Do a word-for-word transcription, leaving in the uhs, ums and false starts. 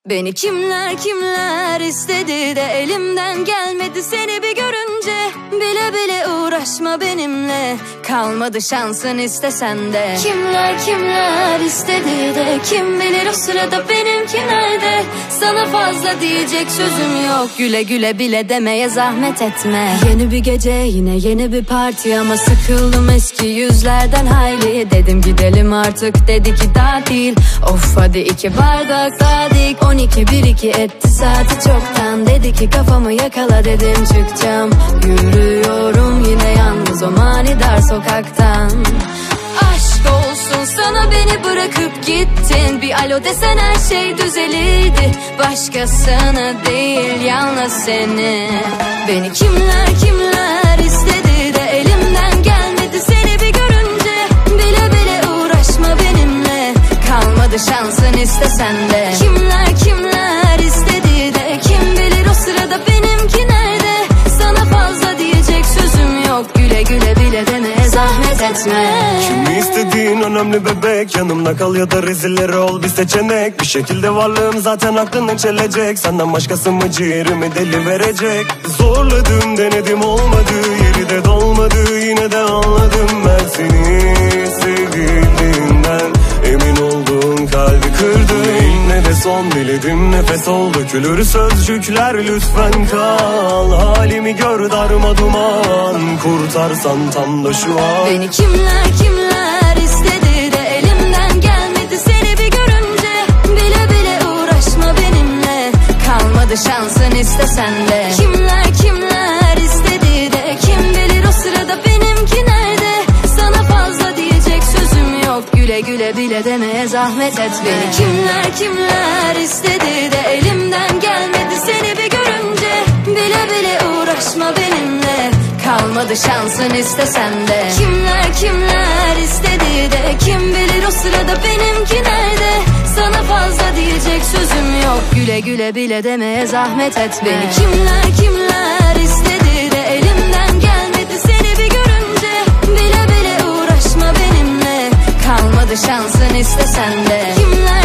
Beni kimler kimler istedi de elimden gelmedi seni bir görünce. Bile bile uğraşma benimle, kalmadı şansın istesen de. Kimler kimler istedi de kim bilir o sırada benimki nerede. Sana fazla diyecek sözüm yok, güle güle bile demeye zahmet etme. Yeni bir gece yine yeni bir parti ama sıkıldım eski yüzlerden hayli. Dedim gidelim artık, dedi ki daha değil. Of hadi iki bardak daha dik. On iki bir iki etti saati çoktan. Dedi ki kafamı yakala, dedim çıkacağım. Yürüyorum yine yalnız o manidar sokaktan. Aşk olsun sana beni bırakıp gittin. Bir alo desen her şey düzelirdi. Başkasını değil yalnız seni. Beni kimler kimler istedi de elimden gelmedi seni bir görünce. Bile bile uğraşma benimle, kalmadı şansın istesen de. Kimler kimler istedi de kim bilir o sırada benimki nerede. Sana fazla diyecek sözüm yok, güle güle bile demeye zahmet etme. Kimi istediğin önemli bebek, yanımda kal ya da rezilleri ol bir seçenek. Bir şekilde varlığım zaten aklını çelecek. Senden başkası mı ciğerimi deli verecek. Zorladım denedim olmadı, yeri de dolmadı. Yine de anladım ben seni sevdiğinden. Emin olduğun kalbi kırdı. Yine de son diledim nefes ol, dökülür sözcükler lütfen kal. Halimi gör darma duman, kurtarsan tam da şu an. Beni kimler kimler istedi de elimden gelmedi seni bir görünce. Bile bile uğraşma benimle, kalmadı şansın istesen de. Kimler kimler istedi de kim bilir o sırada benimki nerede. Sana fazla diyecek sözüm yok, güle güle bile demeye zahmet etme. Beni kimler kimler istedi de elimden gelmedi seni bir görünce. Bile bile uğraşma benimle, kalmadı şansın istesen de. Kimler kimler istedi de kim bilir o sırada benimki nerede. Sana fazla diyecek sözüm yok, güle güle bile demeye zahmet etme. Beni kimler kimler istedi de elimden gelmedi seni bir görünce. Bile bile uğraşma benimle, kalmadı şansın istesen de. Kimler